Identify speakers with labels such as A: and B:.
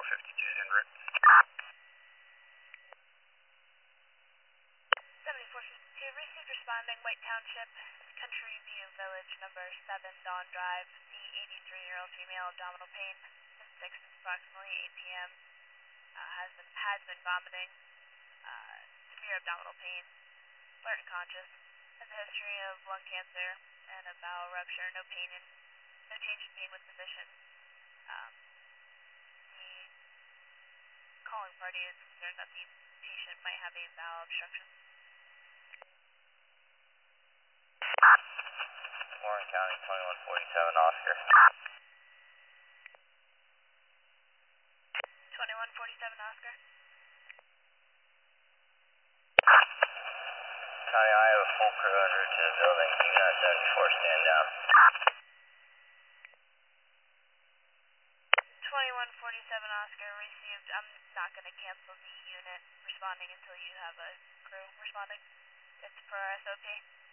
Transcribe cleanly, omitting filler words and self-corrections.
A: 452's en route.
B: 7452, received responding, White Township, Country View Village, number 7, Dawn Drive. The 83-year-old female, abdominal pain, since 6, approximately 8 p.m. Has been vomiting, severe abdominal pain, alert and conscious, has a history of lung cancer and a bowel rupture, no change in pain with position. The calling party is concerned that the patient might have a bowel obstruction.
A: Warren County, 2147 Oscar.
B: 2147 Oscar.
A: County, I have a full crew en route to the building. Unit 74, stand down.
B: 2147 Oscar, received. I'm not going to cancel the unit responding until you have a crew responding. It's per SOP.